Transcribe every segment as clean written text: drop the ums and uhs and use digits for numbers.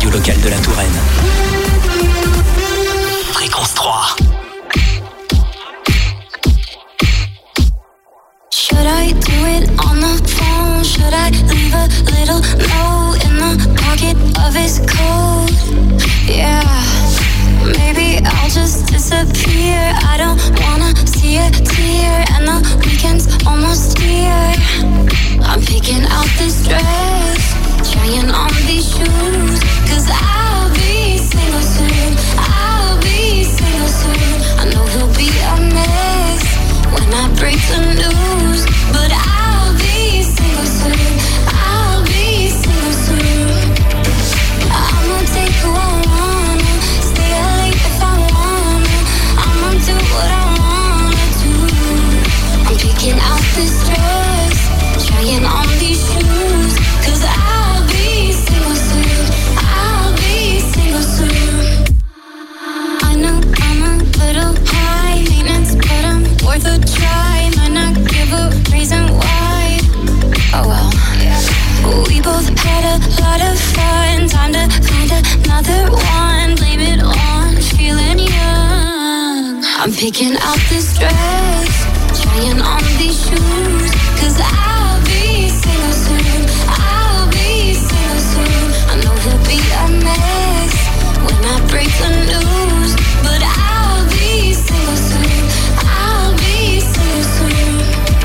radio locale de la Touraine. Fréquence 3. Should I do it on the phone? Should I leave a little note in the pocket of his coat? Yeah, maybe I'll just disappear. I don't wanna see a tear, and the weekend's almost here. I'm picking out this dress, trying on these shoes, 'cause I'll be single soon. I'll be single soon. I know he'll be a mess when I break the news, but I'll be single soon. I'll be single soon. I'ma take who I wanna, stay up late if I wanna. I'ma do what I wanna do. I'm picking out this dress, trying on these shoes, 'cause I'll be single soon. I'll be single soon. I know I'm a little high maintenance, but I'm worth a try. Might not give a reason why. Oh well. We both had a lot of fun. Time to find another one. Blame it on feeling young. I'm picking out this dress, trying on these shoes, 'cause I'll be single soon. I'll be single soon. I know he'll be a mess when I break the news, but I'll be single soon. I'll be single soon.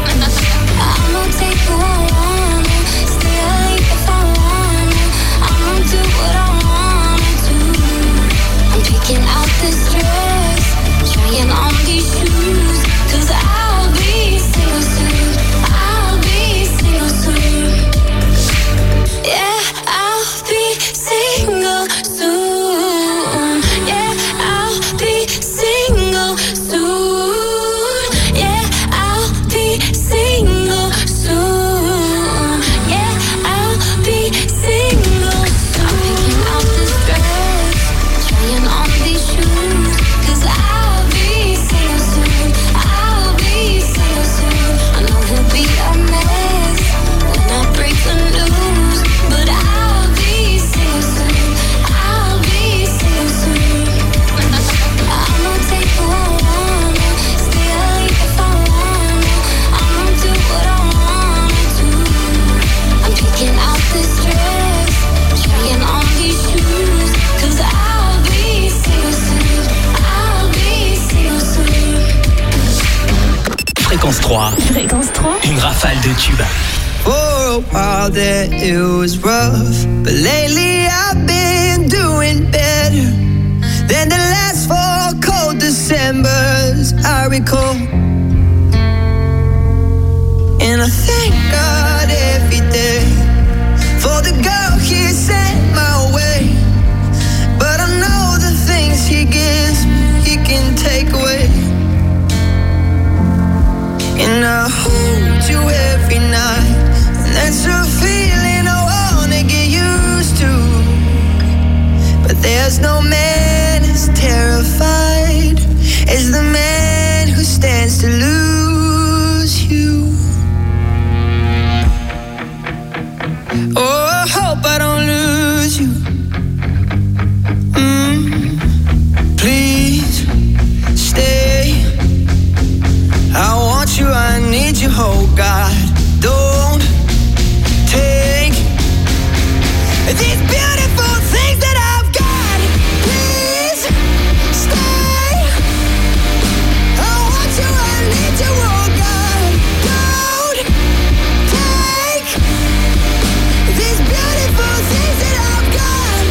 I'ma take who I wanna, stay up late if I wanna. I'ma do what I wanna do. I'm picking out this dress, trying on these shoes, 'cause I'll be single soon. I'll be single soon. Yeah, I'll be single soon. Yeah, I'll be single soon. Yeah, I'll be single soon. Yeah, I'll be single soon. I'm picking out this dress, trying on these shoes, 'cause I'll be single soon. I'll be single soon. I know he'll be a mess when I break the news, but I'll be single soon. I'll be single soon. I'ma take who I wanna, stay up late if I wanna. I'ma do what I wanna do. I'm picking out this dress, trying on these shoes, 'cause I'll be single soon. I'll be single soon. Fréquence 3. Fréquence 3. Une rafale de tubes. For a while there it was rough, but lately I've been doing better than the last 4 cold Decembers I recall. And I thank God every day for the girl He sent my way. But I know the things He gives me, He can take away. And I hold you every night, and that's a feeling I wanna get used to. But there's no man as terrified as the man who stands to lose you. Oh, I hope I don't lose you. Please stay. I want you, I need you, oh God. Don't take these beautiful things that I've got. Please stay. I want you, I need you, oh God. Don't take these beautiful things that I've got.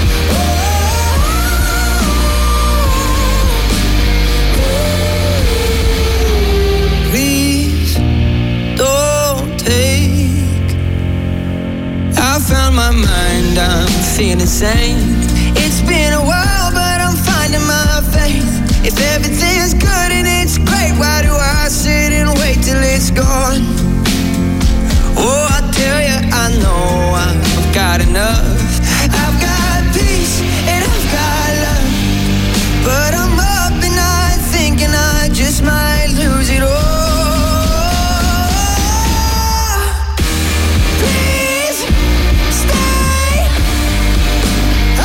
Please don't take. I found my mind, I'm feeling sane. It's been a while, but I'm finding my faith. If everything's good and it's great, why do I sit and wait till it's gone? Oh, I tell you, I know I've got enough. I've got peace and I've got love, but I'm up and I thinking I just might lose it all. Please stay.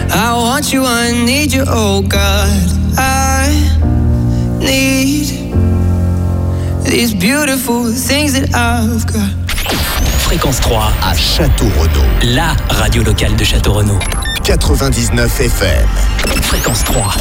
I want you, I need you, oh God. I need these beautiful things that I've got. Fréquence 3 à Château-Renaud. La radio locale de Château-Renaud. 99 FM. Fréquence 3.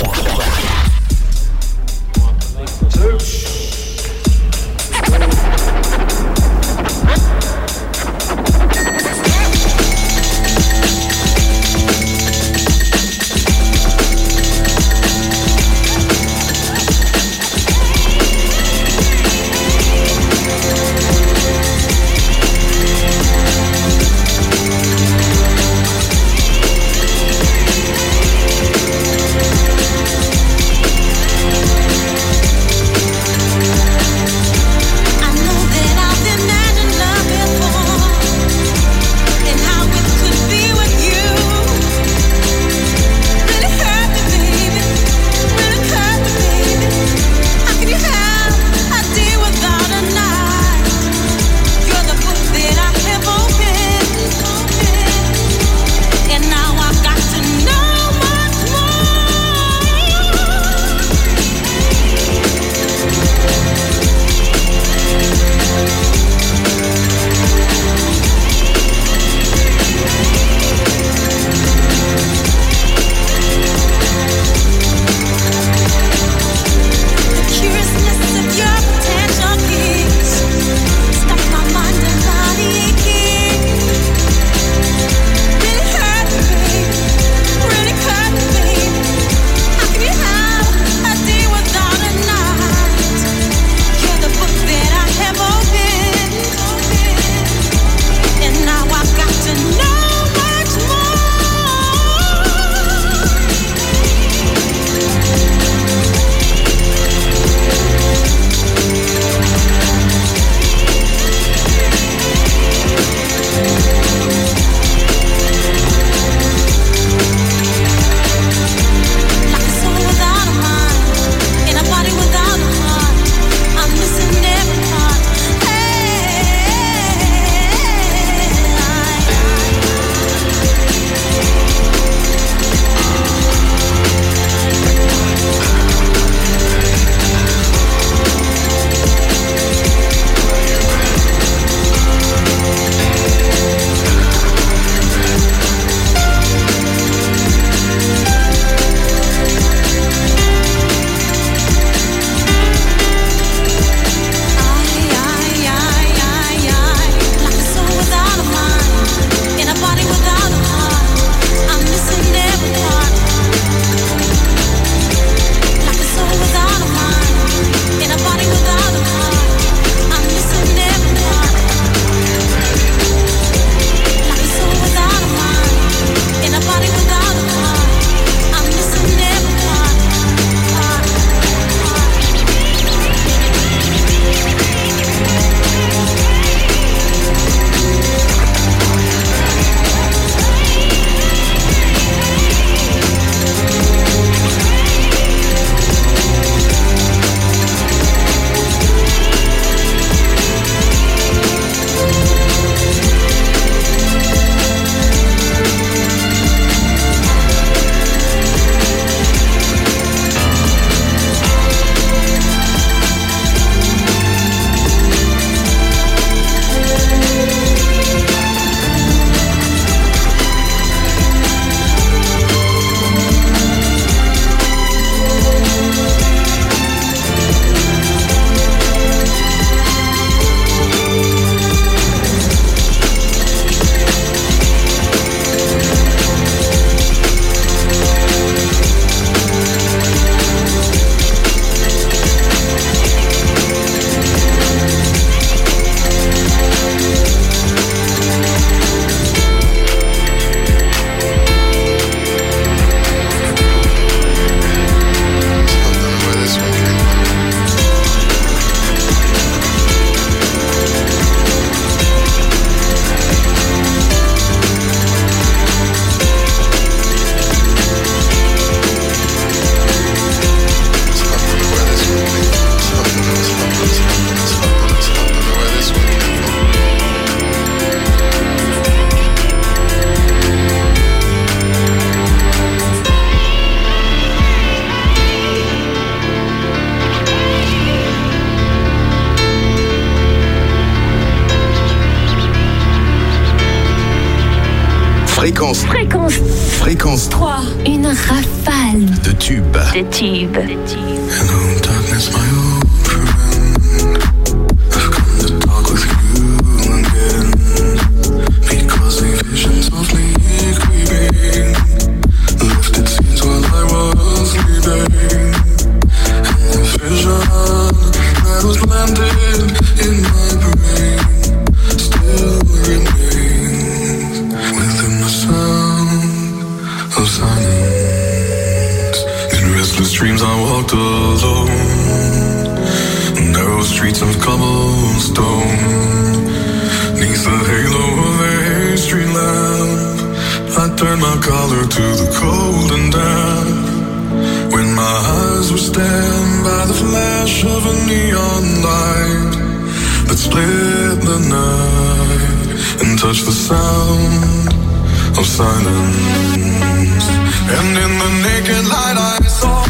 Fréquence 3. Une rafale de tubes. Hello, darkness, my old friend. I've come to talk with you again. Because a vision softly creeping left its seeds while I was sleeping. And the vision that was planted in my brain still remains within the sound of silence. In restless dreams I walked alone, narrow streets of cobblestone. Neath the halo of a street lamp, I turned my collar to the cold and damp. When my eyes were stabbed by the flash of a neon light that split the night and touched the sound of silence. And in the naked light I saw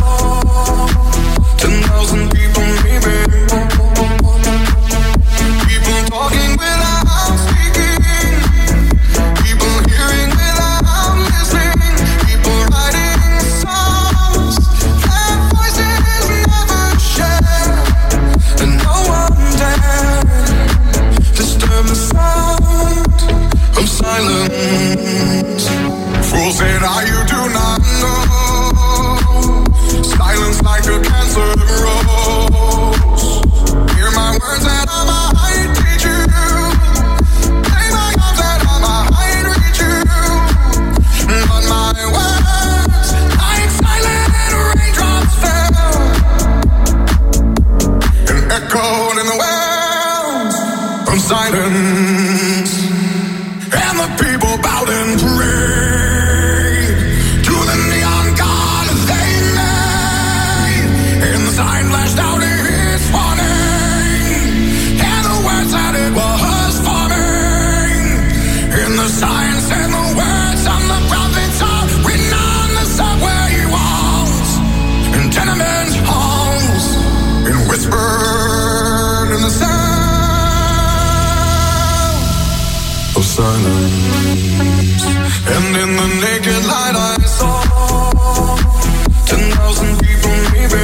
10,000 people maybe. People talking without speaking. People hearing without listening. People writing songs that voices never share. And no one dared disturb the sound of silence. Fools said, you do not know. Silence like a cancer grows. Hear my words that I might teach you. Play my arms that I might reach you. But my words, like silent raindrops fell and echoed in the wells from silence. And the people bowed and prayed to the neon god they made. And the sign flashed out its warning, and the words that it was forming. And the sign said the words on the prophets are written on the subway walls and tenement halls, and whispered in the sound of silence. And in the naked light I saw 10,000 people maybe.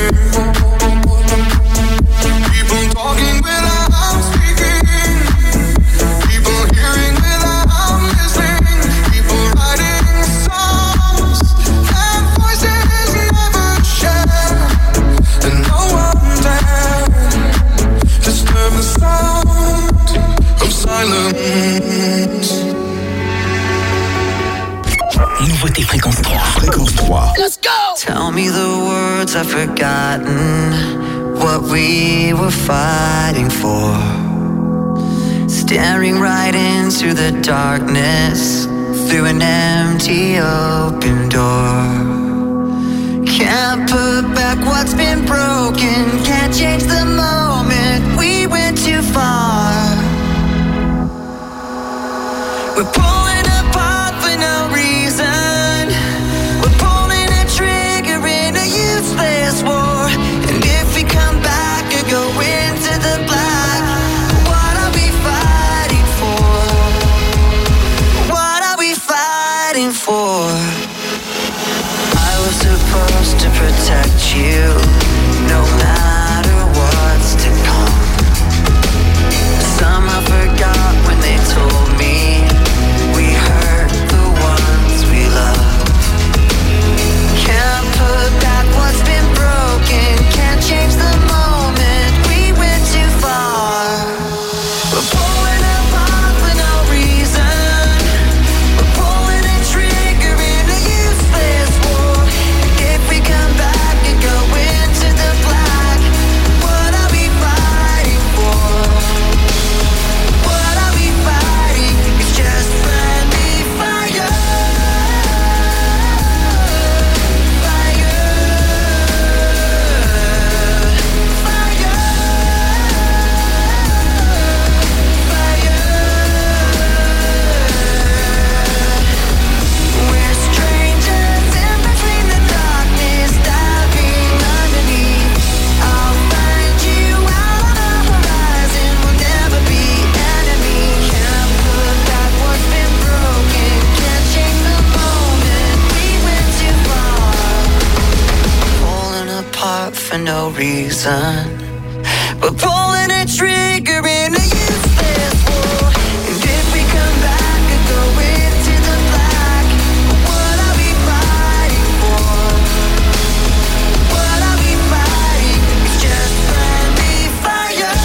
People talking without speaking. People hearing without listening. People writing songs that voices never share. And no one dared disturb the sound of silence. Nouveauté Fréquence 3. Fréquence 3. Let's go! Tell me the words I've forgotten, what we were fighting for. Staring right into the darkness, through an empty open door. Can't put back what's been broken, can't change the moment we went too far. We're pulling apart for no reason. We're pulling a trigger in a useless war. And if we come back or go into the black, what are we fighting for? What are we fighting for? I was supposed to protect you, no matter what's to come. Somehow forgot when they told me we hurt the ones we love. Can't put back what's been broken, can't change the moment we went too far. We're pulling apart for no reason. We're pulling a trigger in a useless war. And if we come back and go into the black, for no reason. We're pulling a trigger in a useless war. And if we come back and go into the black, what are we fighting for? What are we fighting? It's just friendly fire.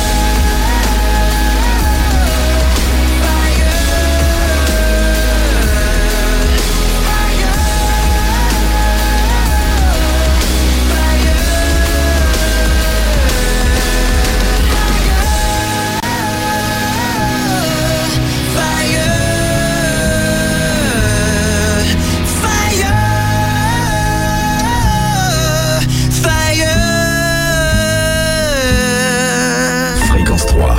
Fréquence 3.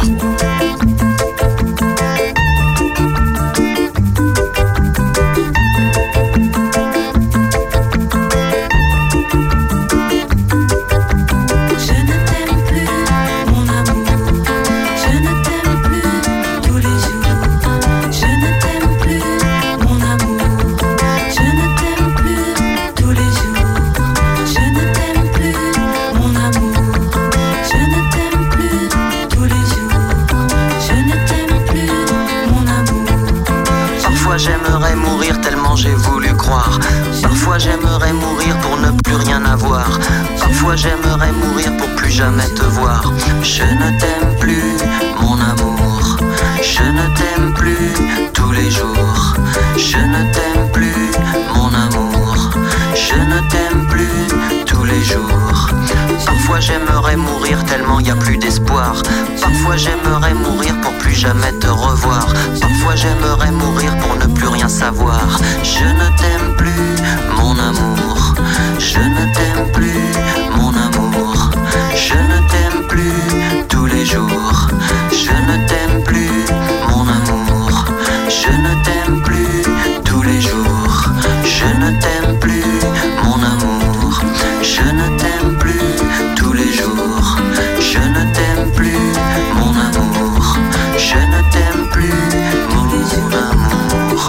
J'aimerais mourir tellement j'ai voulu croire. Parfois j'aimerais mourir pour ne plus rien avoir. Parfois j'aimerais mourir pour plus jamais te voir. Je ne t'aime plus, mon amour. Je ne t'aime plus tous les jours. Je ne t'aime plus, mon amour. Je ne t'aime plus tous les jours. Parfois j'aimerais mourir tellement y a plus d'espoir. Parfois j'aimerais mourir pour plus jamais te revoir. Parfois j'aimerais mourir pour ne plus rien savoir. Je ne t'aime plus, mon amour. Je ne t'aime plus, mon amour. Je ne t'aime plus tous les jours. Je ne t'aime plus, mon amour. Je ne t'aime plus tous les jours. Je ne t'aime plus, mon amour. Je ne t'aime plus tous les jours. Je ne t'aime plus, mon amour. Je ne t'aime plus, mon amour.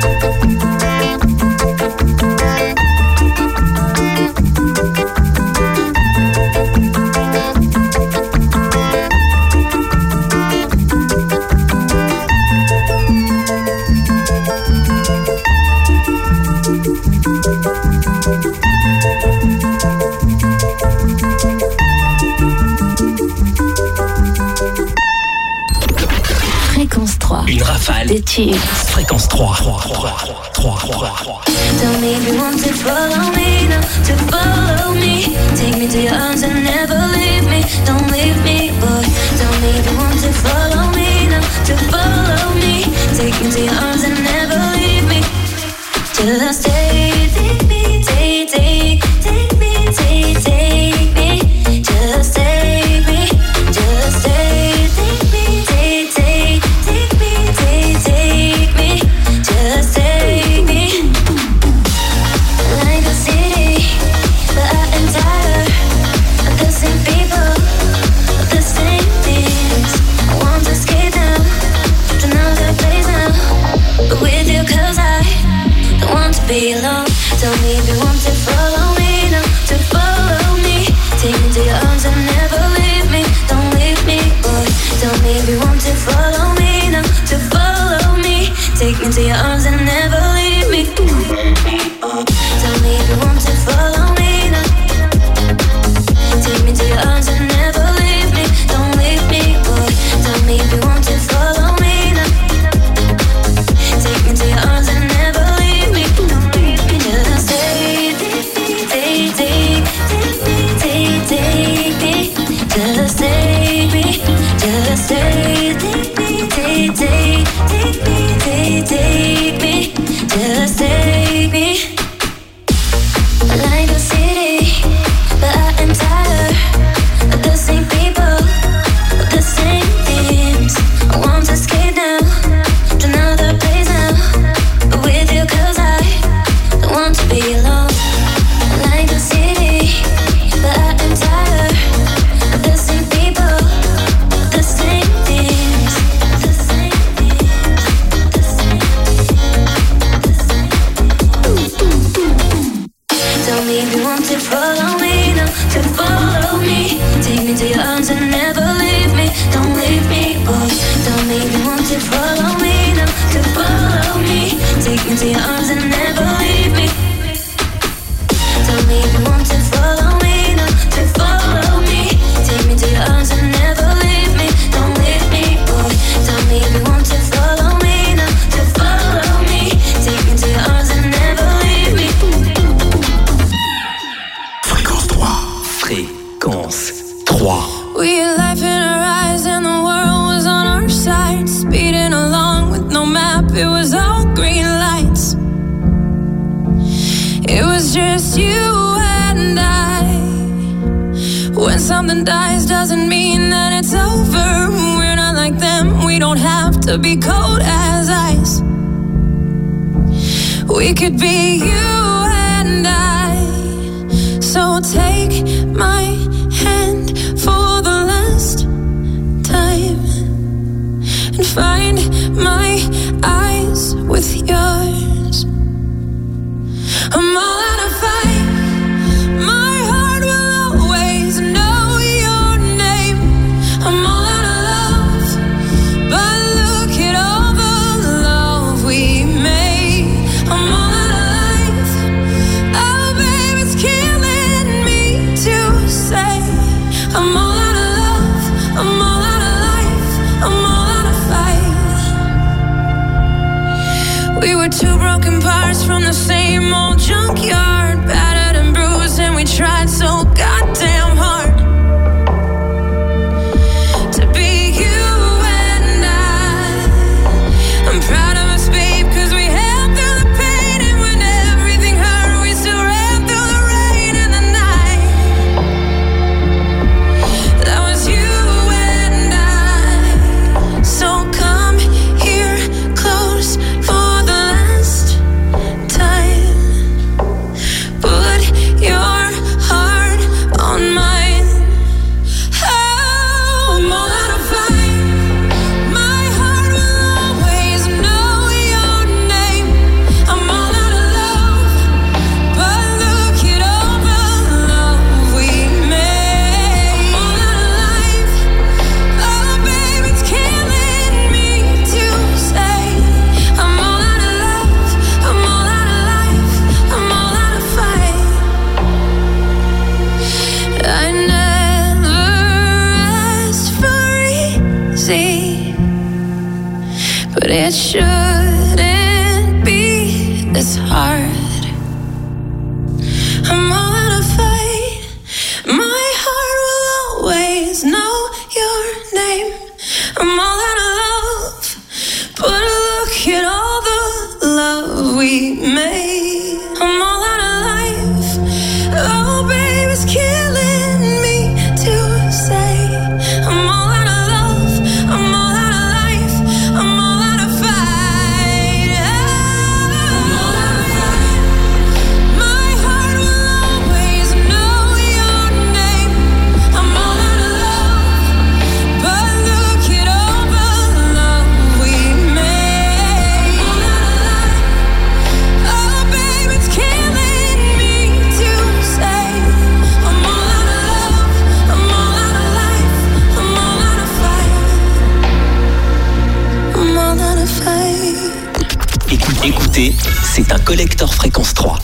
Fréquence 3. Une rafale. Des tubes. Fréquence 3. Tell me if you want to follow me now, to follow me. Take me to your arms and never leave me. Don't leave me, boy. Tell me if you want to follow me now, to follow me. Take me to your arms and never leave me. Till I stay, take me, take me, take me. Just take me, just take me, take me. Just take me. Like a city, but I am tired of the same people, of the same things. I want to escape now, to another place now, but with you 'cause I don't want to be alone. Tell me if you want to follow me now, to follow me. Take me to your arms and never leave me. Don't leave me, boy. Tell me if you want to follow me now, to follow me. Take me to your arms and never leave me. Tell me if you want to follow me now. Take me to your arms and never leave me. Don't leave me, boy. Tell me if you want to follow me now. Take me to your arms and never leave me. Don't leave me. Just take me. Just take me. Just take me. Just take me. Like a city, but I am tired of the same people, of the same things. I want to escape now, to another place now, but with you 'cause I don't want to be alone. Like a city, but I am tired of the same people, of the same things, the same things, the same things. Tell me if you want to follow me now, to follow me. Take me to your arms and never leave me. Don't leave me, boy. Don't make me want to follow me, no, to follow me. Take me to your arms and never leave me. Don't make me want to follow me, no, to follow me. Take me to your arms and never leave me. Don't leave me, boy. Don't make me want to follow me, no, to follow me. Take me to your arms and never leave me. Fréquence 3. Fréquence 3. We had life in our eyes and the world was on our side. Speeding along with no map, it was all green lights. It was just you and I. When something dies doesn't mean that it's over. We're not like them, we don't have to be cold as ice. We could be you and I. So take my hand for the last time and find my eyes with yours. I'm all out of fight. My heart will always know your name. I'm all out of love, but look at all the love we made. I'm all out of life. Oh, babe, it's killing me to say. I'm all out of love. I'm all out of life. I'm all out of fight. We were two broken parts from the same old junkyard, battered and bruised, and we tried so goddamn hard to be you and I. I'm proud of us, babe, cause we held through the pain, and when everything hurt, we still ran through the rain and the night. That was you and I. So come here close for the last time. Put your heart on mine. Oh, I'm all out of fight. My heart will always know your name. I'm all out of love, but look at all the love we made. I'm all out of life. Oh, babe, it's killing me to say. I'm all out of love. I'm all out of life. I'm all out of fight. I never asked for easy, but it shouldn't be this hard. I'm all out of fight. My heart will always know your name. I'm all out of love, but look at all the love we made. I'm all out of life. Oh, babe, it's killing me to say. I'm all out of love. I'm all out of life. I'm all out of fight. I'm all out of fight. My heart will always know your name. I'm all out of love, but look at all the love we made. I'm all out of life. Oh, babe, it's killing me to say. I'm all out of love. I'm all out of life. I'm all out of fight. I'm all out of fight. Écoutez, c'est un collector fréquence 3.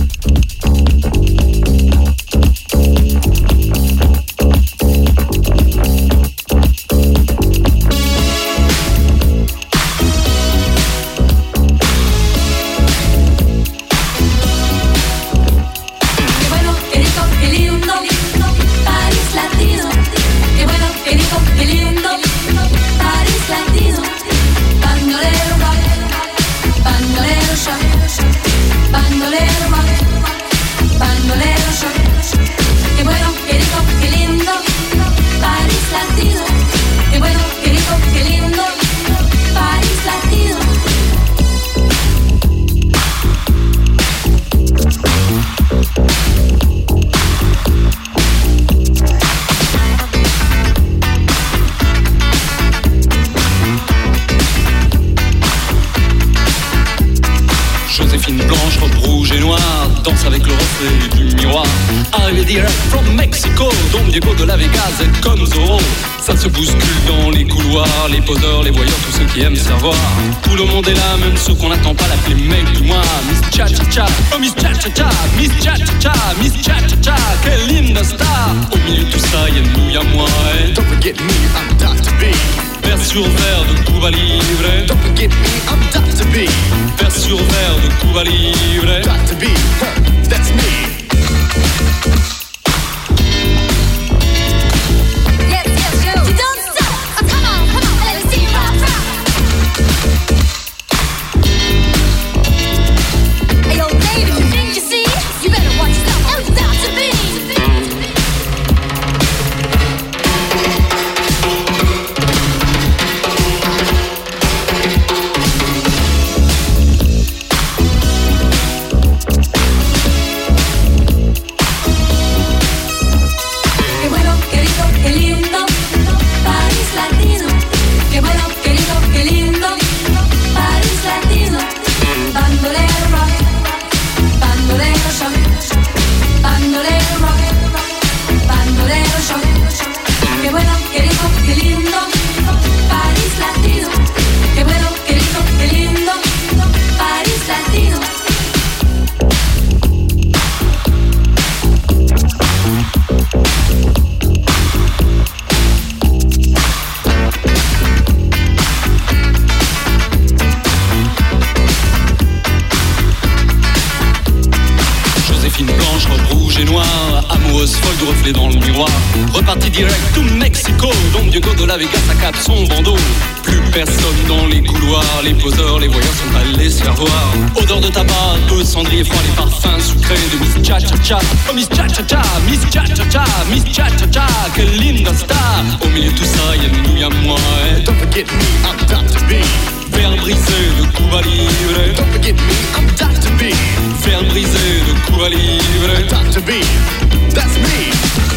Qué bueno, qué rico, qué lindo, París latino. Qué bueno, qué rico, qué lindo, París latino. Bandolero, bandolero, bandolero, bandolero, qué bueno, qué rico, qué lindo, París latino. Qué bueno, qué rico, qué lindo, París latino. Joséphine blanche, robe rouge et noire, danse avec le reflet du miroir. miroir. Arrivé direct from Mexico, Don Diego de la Vegas est comme Zorro. Ça se bouscule dans les couloirs, les poseurs, les voyeurs, tous ceux qui aiment savoir. Tout le monde est là, même ceux qu'on n'attend pas, l'appeler mec du mois. Miss Cha-Cha-Cha, oh Miss Cha-Cha-Cha, Miss Cha-Cha-Cha, Miss Cha-Cha-Cha, quelle hymne star. Au milieu de tout ça, y'a nous, y'a moi. Don't forget me, I'm Dr. B. Vers sur verre de Cuba Libre. Don't forget me, I'm Dr. B. Vers sur verre de Cuba Libre. Dr. B, that's me. Reparti direct to Mexico, Don Diego de la Vegas à cap son bandeau. Plus personne dans les couloirs, les poseurs, les voyeurs sont allés se faire voir. Odeur de tabac, de cendrier froid, les parfums sucrés de Miss Cha-Cha-Cha. Oh Miss Cha-Cha-Cha, Miss Cha-Cha-Cha, Miss Cha-Cha-Cha, quelle linda star. Au milieu de tout ça, y'a nous, y'a moi. Don't forget me, I'm Dr. B. Verre brisé de Cuba Libre. Don't forget me, I'm Dr. B. Verre brisé de Cuba Libre. Dr. B, that's me.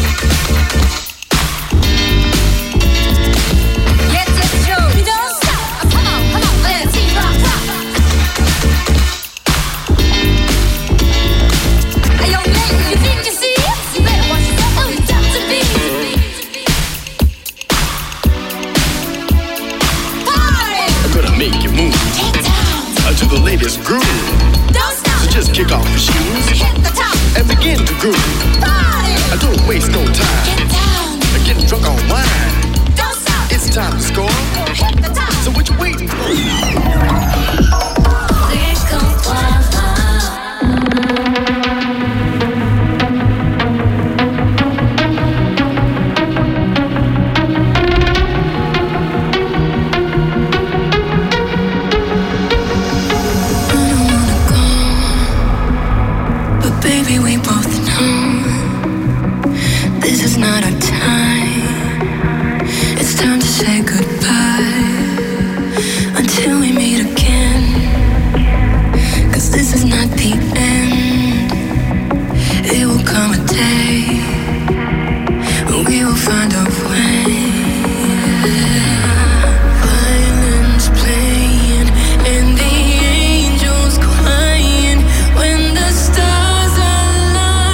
To the latest groove. Don't stop. So just kick off your shoes. Hit the top. And begin to groove. Party. Don't waste no time. Get down. Get drunk on wine. Don't stop. It's time to score. Hit the top. So what you waiting for? When the stars align.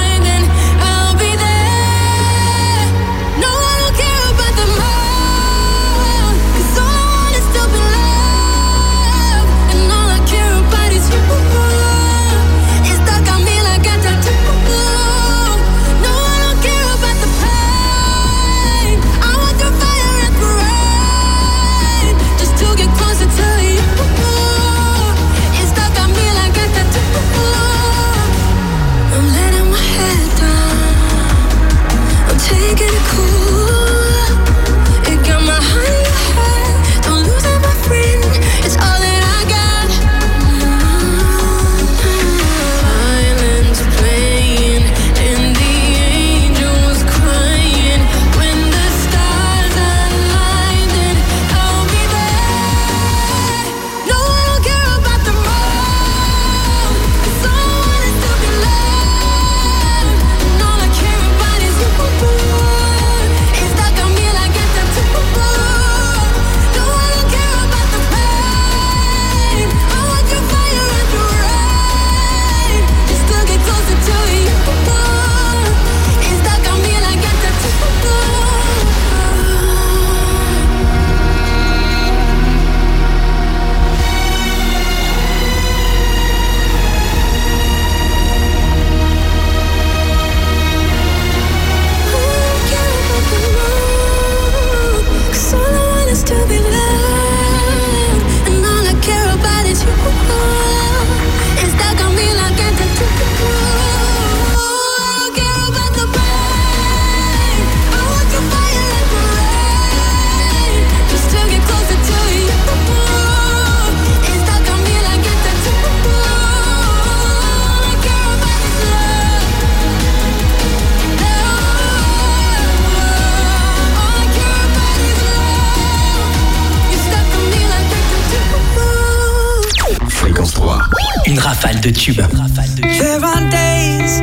rafale de tubes. There are days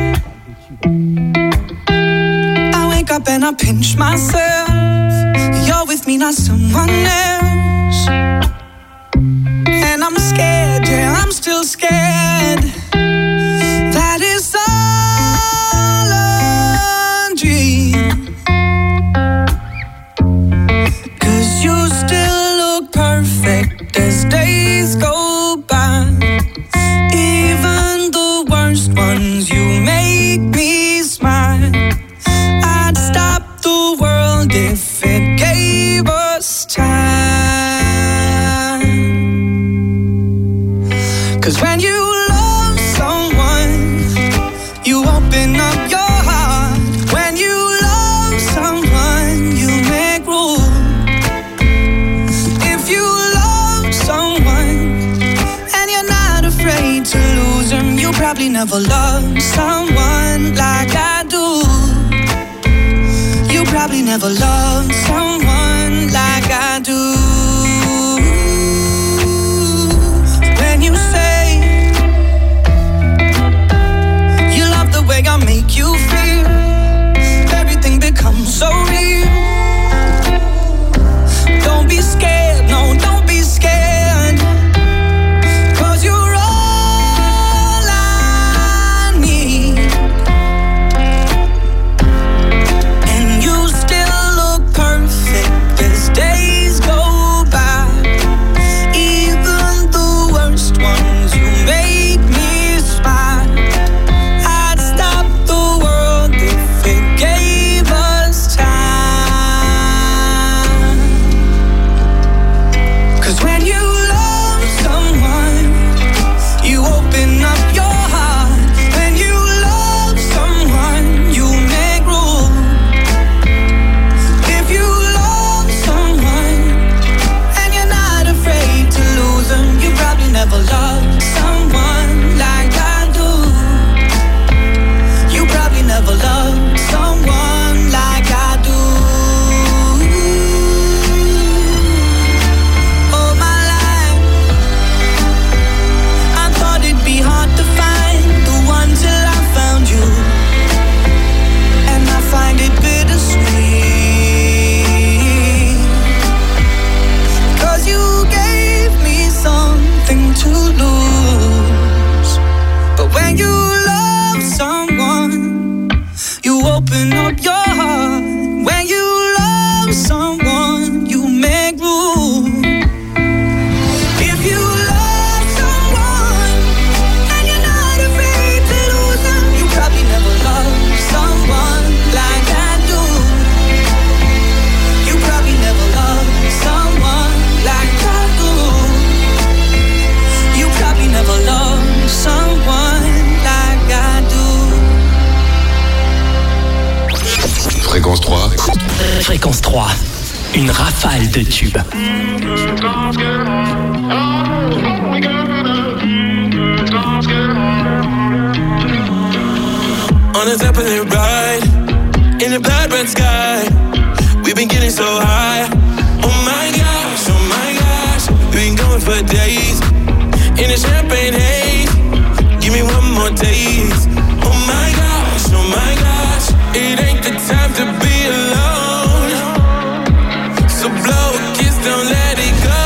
I wake up and I pinch myself. You're with me, not someone else. And I'm scared, yeah, I'm still scared. That is all a dream. 'Cause you still look perfect as days go by. Even the worst ones, you make me smile. I'd stop the world if it gave us time. 'Cause when you love someone, you open up your heart. When you love someone, you make room. If you love someone and you're not afraid to lose them, you probably never loved someone like I do. You probably never loved someone like I do. When you say you love the way I make you feel, everything becomes so real. Don't be scared, no, don't be scared. 'Cause you're all I need. And you still look perfect as days go by. Even the worst ones, you make me smile. I'd stop the world if it gave us time. 'Cause when you love someone, you open up your heart. When you love someone, you make room. If you love someone and you're not afraid to lose them, you probably never loved someone like I do. You probably never loved someone like I do. All my life, I thought it'd be hard to find the one till I found you. And I find it bittersweet. 'Cause you gave me something to lose. But when you love someone, you open up your heart. When you love someone, you make room. If you love someone and you're not afraid to lose them, you probably never loved someone like I do. You probably never loved someone like I do. You probably never loved someone like I do. Fréquence 3. Fréquence 3, une rafale de tubes. On a Zeppelin ride, in a blood red sky. We've been getting so high. Oh my gosh, we've been going for days. In a champagne haze, give me one more taste. Oh my gosh, it ain't the time to be alone. So blow a kiss, don't let it go.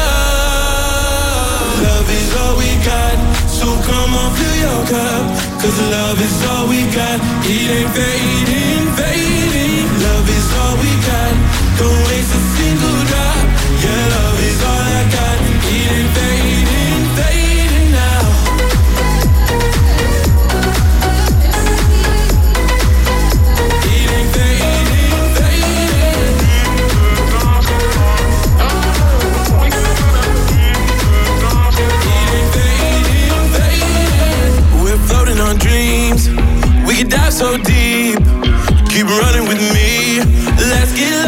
Love is all we got, so come on, fill your cup. 'Cause love is all we got, it ain't fading, fading. Love is all we got, don't waste a single drop. Yeah, love is all I got, it ain't fading, fading now. It ain't fading, fading. It ain't fading, fading. We're floating on dreams, we could dive so deep. Keep running with me, let's get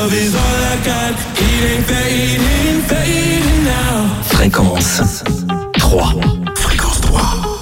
love is all I got. It ain't fading, fading now. Fréquence 3. Fréquence 3.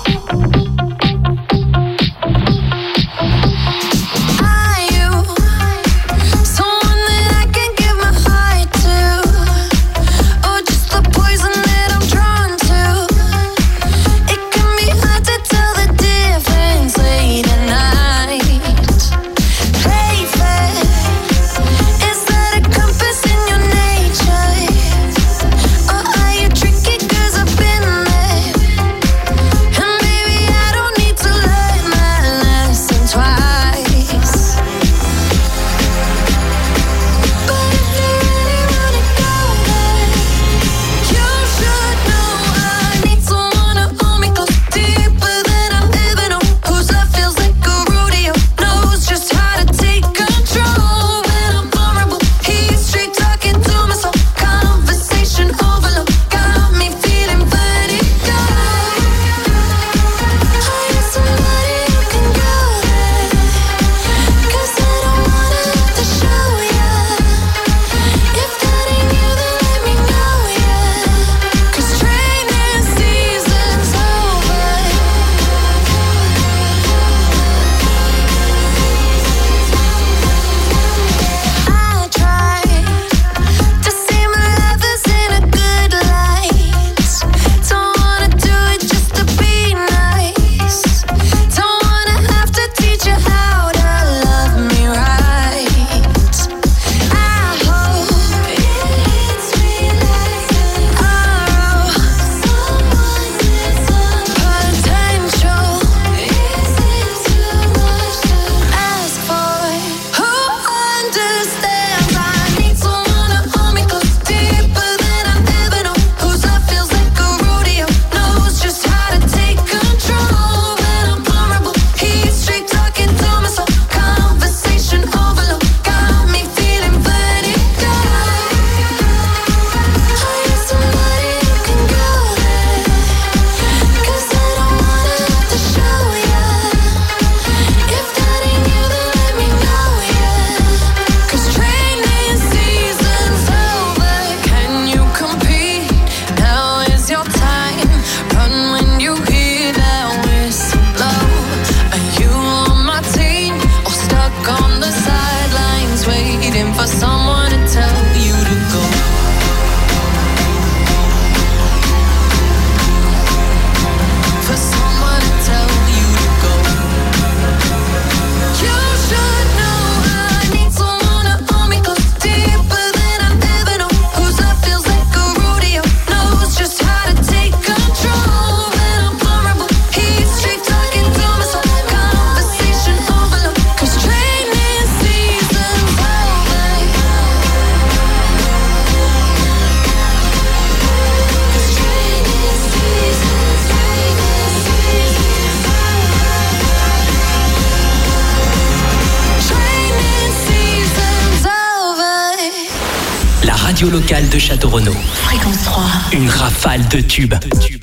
Locale de Château-Renaud. Fréquence 3. Une rafale de tubes.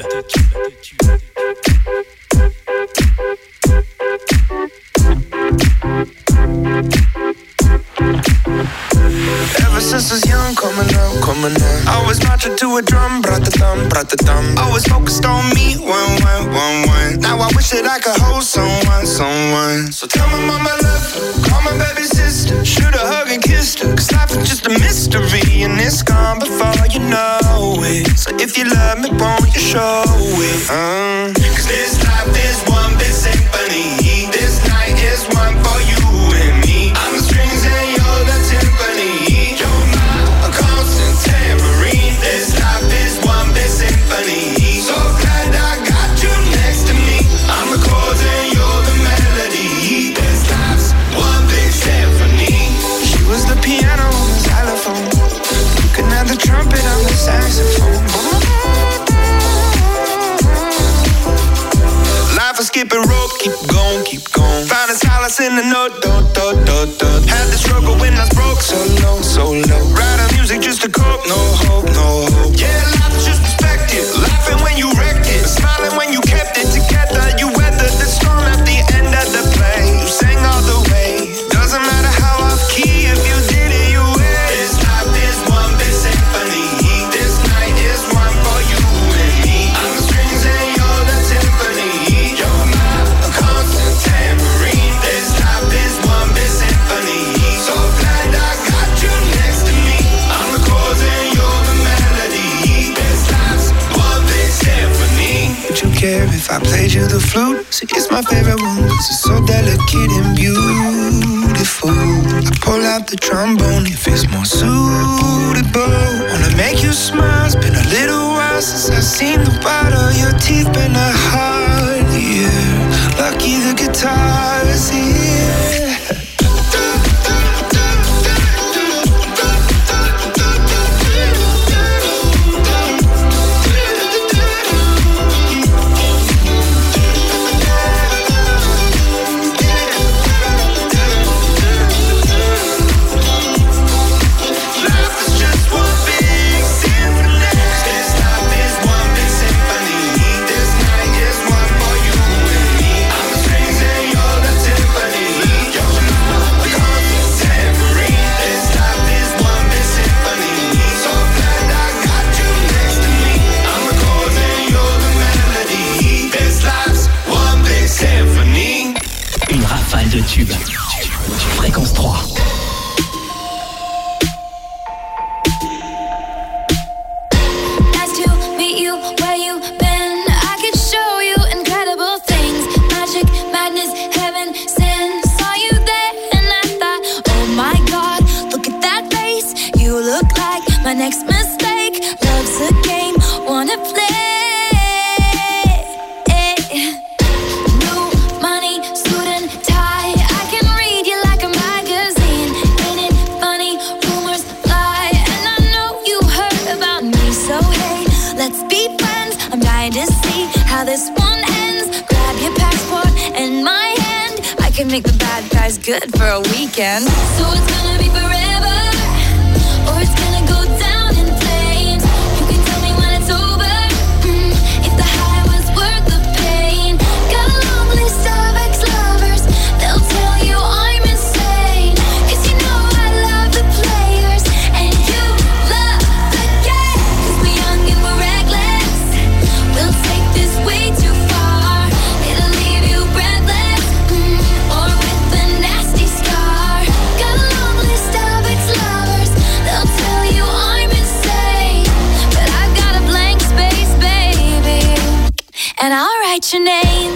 Ever since I was young, coming up. I was marching to a drum, brat-a-thumb. Always focused on me, one. Now I wish that I could hold someone. So tell my mama love her, call my baby sister, shoot a hug and kiss her. Cause life is just a mystery and it's gone before you know it. So if you love me, won't you show it? Cause this life is one big symphony. This night is one for you and me. I'm the strings and you're the timpani. You're my constant tambourine. This life is one big symphony. So glad I got you next to me. I'm the chords and you're the melody. This life's one big symphony. She was the piano on the xylophone. You can have the trumpet on the saxophone. Life is skipping rope, keep going. Found a solace in the note, do. Had the struggle when I was broke, so low. Writing music just to cope, no hope. Yeah, life is just perspective. Laughing when you wrecked it, smiling when you kept it together. You weathered the storm at the end of the play. You sang all the way. Doesn't matter how off key, if you did it, you win. if I played you the flute? See, it's my favorite one, cause it's so delicate and beautiful. I pull out the trombone if it's more suitable. Wanna make you smile, it's been a little while since I've seen the white of your teeth. Been a hard year, lucky the guitar is here. De tube. Fréquence 3. Nice to meet you, where you been? I could show you incredible things. Magic, madness, heaven, sin. Saw you there and I thought, oh my God, look at that face. You look like my next mistake. Love's a game, wanna play. To see how this one ends. Grab your passport and my hand. I can make the bad guys good for a weekend. So it's gonna be forever, or it's gonna go down in flames. You can tell me when it's over, if the high was worth the pain. Got a long list of ex-lovers, they'll tell you I'm insane. Cause you know I love the players, and you love the game. Cause we're young and we're reckless, we'll take this way too far. It'll leave you breathless, or with a nasty scar. Got a long list of ex-lovers, they'll tell you I'm insane. But I've got a blank space, baby, and I'll write your name.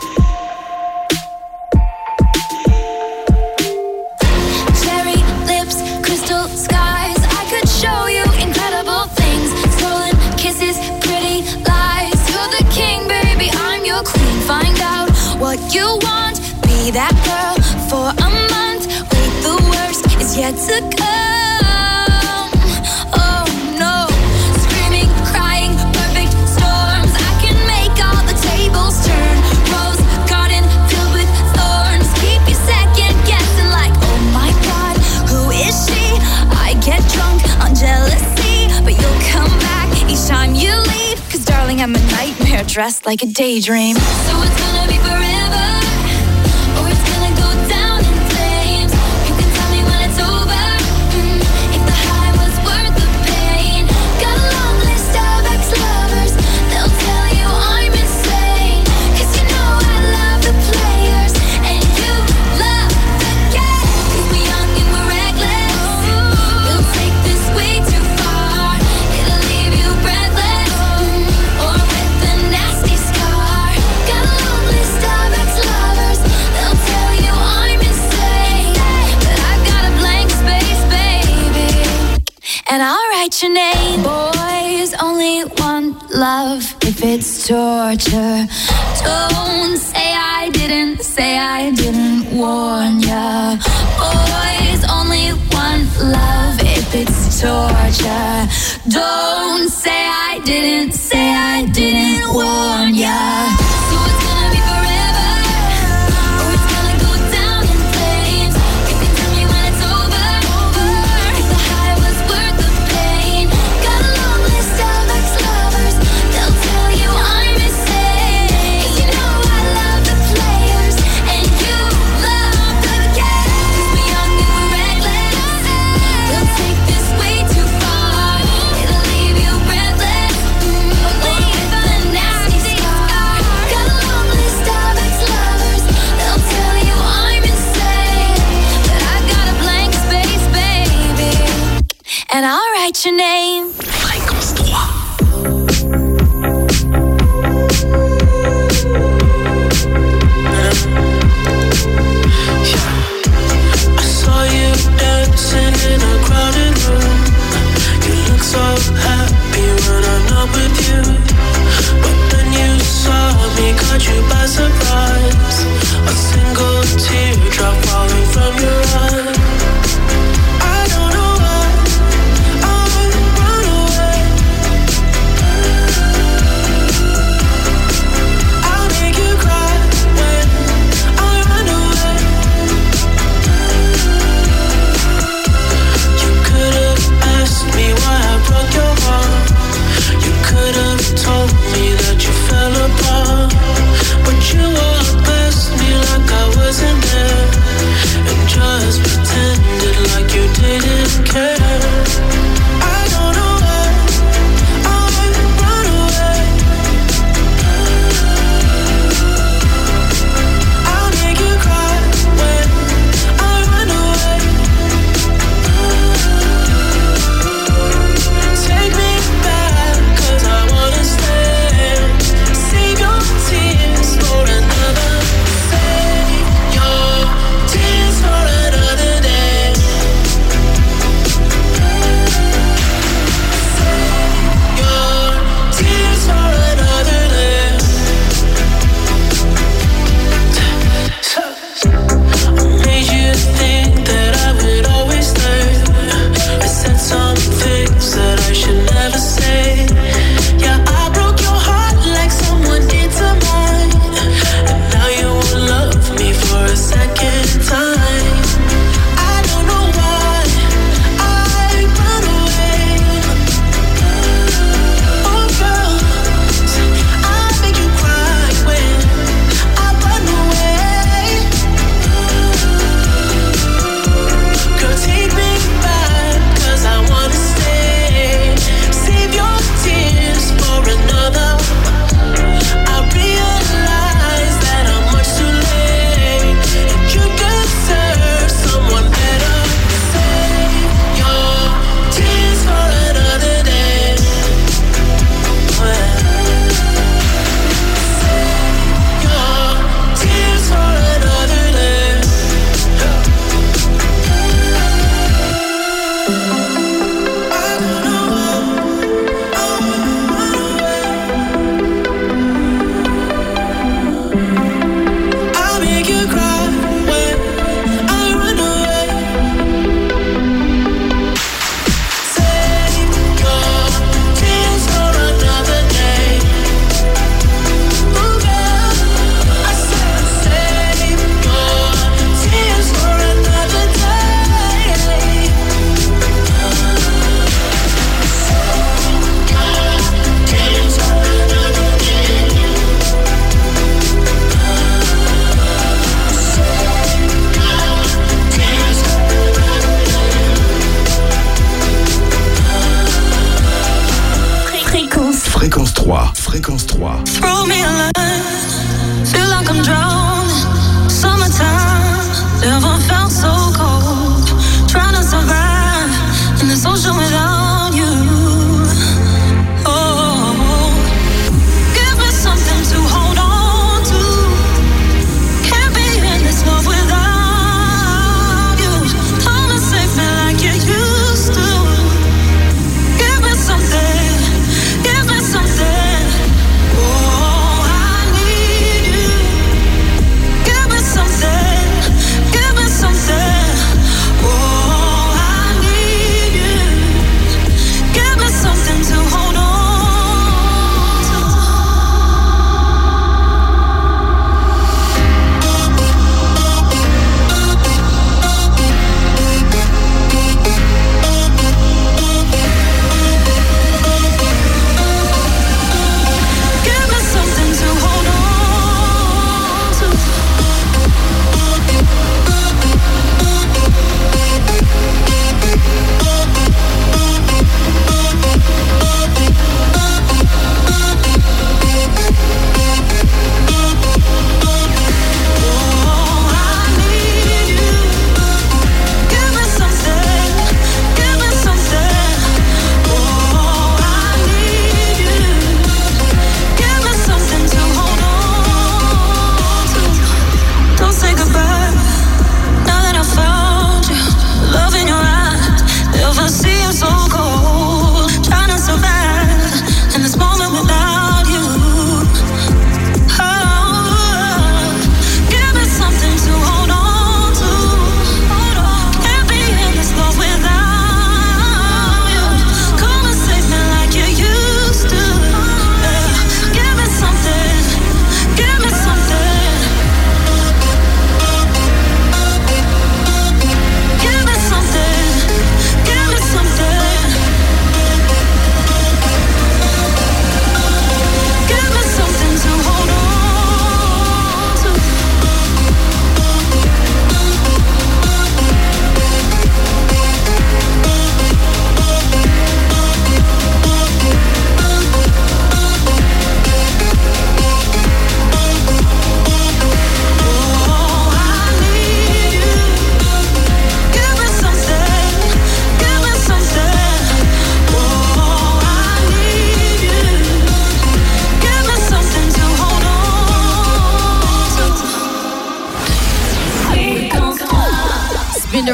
Cherry lips, crystal skies. I could show you incredible things. Stolen kisses, pretty lies. You're the king, baby, I'm your queen. Find out what you want, be that girl for a month. Wait, the worst is yet to come. Oh no, screaming, crying, perfect storms. I can make all the tables turn. Rose garden filled with thorns. Keep you second guessing like, oh my God, who is she? I get drunk on jealousy, but you'll come back each time you leave. Cause darling, I'm a nightmare dressed like a daydream. So it's gonna be forever, or it's gonna go down in flames. You can tell me when it's over, if the high was worth the pain. Got a long list of ex-lovers, they'll tell you I'm insane. Cause you know I love the players, and you love the game. Cause we're young and we're reckless, we'll take this way too far. It'll leave you breathless, or with a nasty scar. Got a long list of ex-lovers, they'll tell you I'm insane. But I've got a blank space, baby, and I'll write your name. Boys only want love if it's torture. Don't say I didn't warn ya. Boys only want love if it's torture. Don't say I didn't warn ya. So it's gonna be forever, or it's gonna go down in flames. You can tell me when it's over, if the high was worth the pain. Got a long list of ex-lovers, they'll tell you I'm insane. Cause you know I love the players, and you love the game. Cause we're young and we're reckless, we'll take this way too far. It'll leave you breathless, or with a nasty scar. Got a long list of ex-lovers, they'll tell you I'm insane. But I've got a blank space, baby, and I'll write your name. Fréquence 3. Fréquence 3. Throw me a line, feel like I'm drowning. Summertime, never felt so cold. Trying to survive in this ocean without you. Oh, give me something to hold on to. Can't be in this love without you. Come and save me like you used to. Give me something, give me something. Oh, I need you. Give me something, give me something.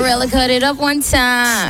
Gorilla, cut it up one time.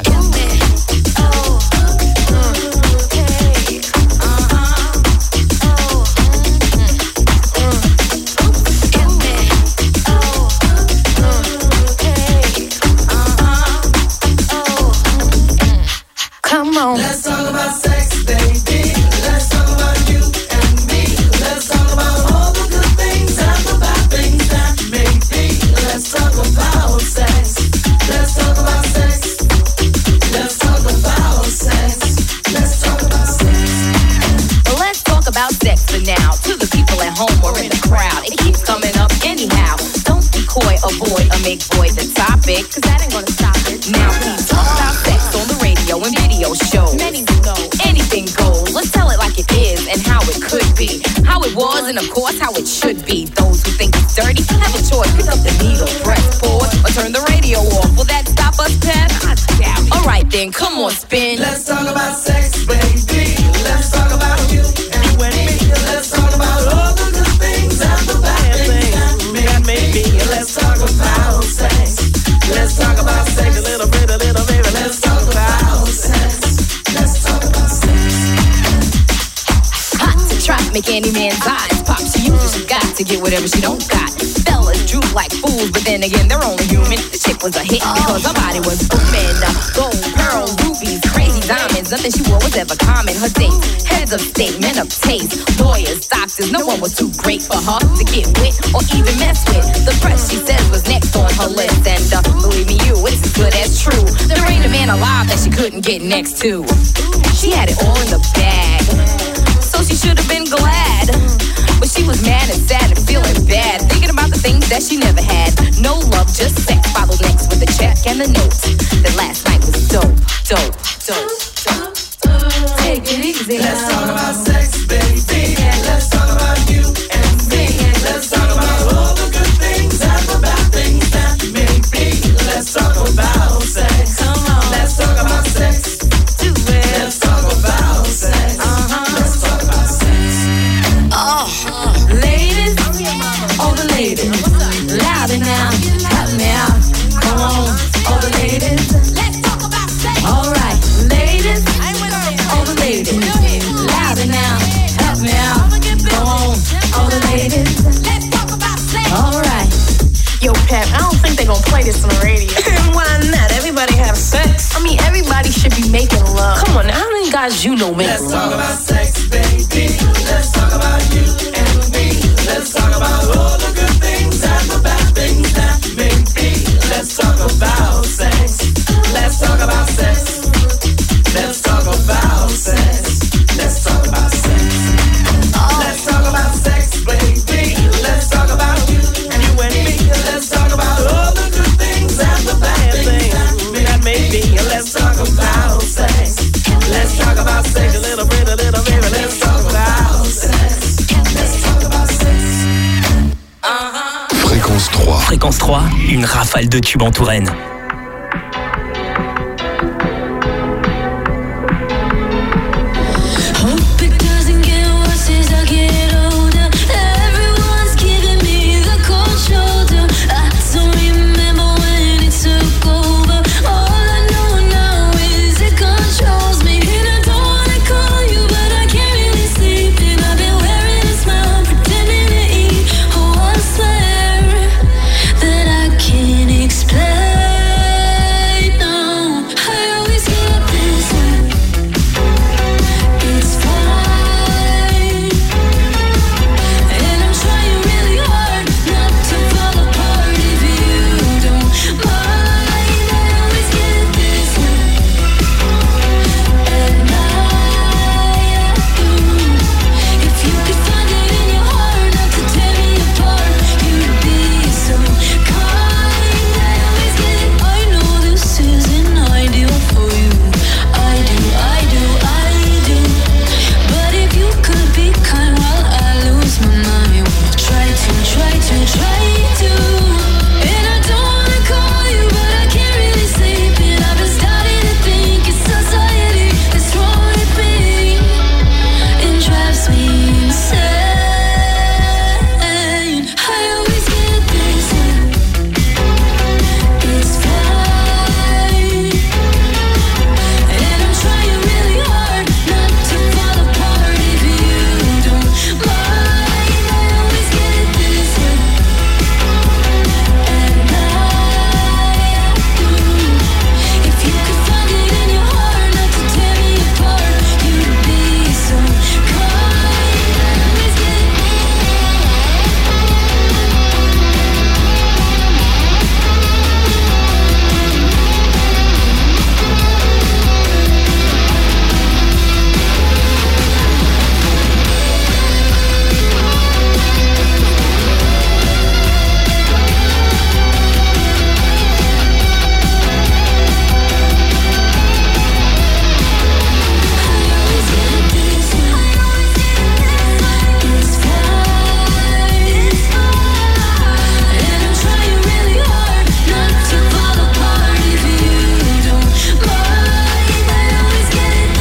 Come on. Let's talk about sex, baby. Let's talk about you and me. Let's talk about all the good things and the bad things that may be. Let's talk about sex. Let's talk about sex. Let's talk about sex. Let's talk about sex. Well, let's talk about sex for now. To the people at home or in the crowd, it keeps coming up anyhow. Don't be coy, avoid, or make void the topic, cause that ain't gonna stop it. Now please talk about sex on the radio and video shows. Many know anything goes. Let's tell it like it is and how it could be, how it was, and of course how it should be. Those who think it's dirty have a choice. Pick up the needle, press pause, or turn the radio off. Will that stop us, Pep? I doubt it. Alright then, come on, spin. Let's talk about sex, baby. Let's talk about you and me. Let's talk about all the good things and the bad things that may be. Let's talk about sex. Let's talk about sex a little bit, baby. Let's talk about sex. Let's talk about sex. Hot to trap, make any man's eyes pop. She uses she got to get whatever she don't got. Fellas droop like fools, but then again, they're only human. The chick was a hit because her body was booming. Gold, pearl, rubies, crazy diamonds. Nothing she wore was ever common. Her dates, heads of state, men of taste, lawyers, doctors. No one was too great for her to get with or even mess with. The press, she says, was next on her list. And believe me, it's as good as true. There ain't a man alive that she couldn't get next to. She had it all in the bag, so she should have been glad. But she was mad and sad and feeling bad, thinking about the things that she never had. No love, just sex. Followed next with the check and the note. That last night was dope. Take it easy. Let's talk about sex, baby. Let's talk about you and me. Let's talk about all the good things and the bad things that may be. Let's talk about sex. Come on. Let's talk about sex. Do it. Let's talk about sex. Let's talk about sex. Ladies, all the ladies, louder now, help me out. Come on, all the ladies, let's talk about sex. All right, ladies, all the ladies, louder now, help me out. Come on, all the ladies, let's talk about sex. All right. Yo, Pep, I don't think they gon' play this on the radio. Why not? Everybody have sex. I mean, everybody should be making love. Come on, now, how many guys you know make Let's love? talk about sex, baby. Let's talk about you and me. Let's talk about all the good things and the bad things that may be. Let's talk about sex. Let's talk about sex. Let's talk about sex. Let's talk about sex. Let's talk about sex, baby. Let's talk about you and me. Let's talk about all the good things and the bad things that may be. Let's talk about sex. Let's talk about sex a little bit, baby. Let's talk about sex. Let's talk about sex. Fréquence 3. Fréquence 3, une rafale de tubes en Touraine.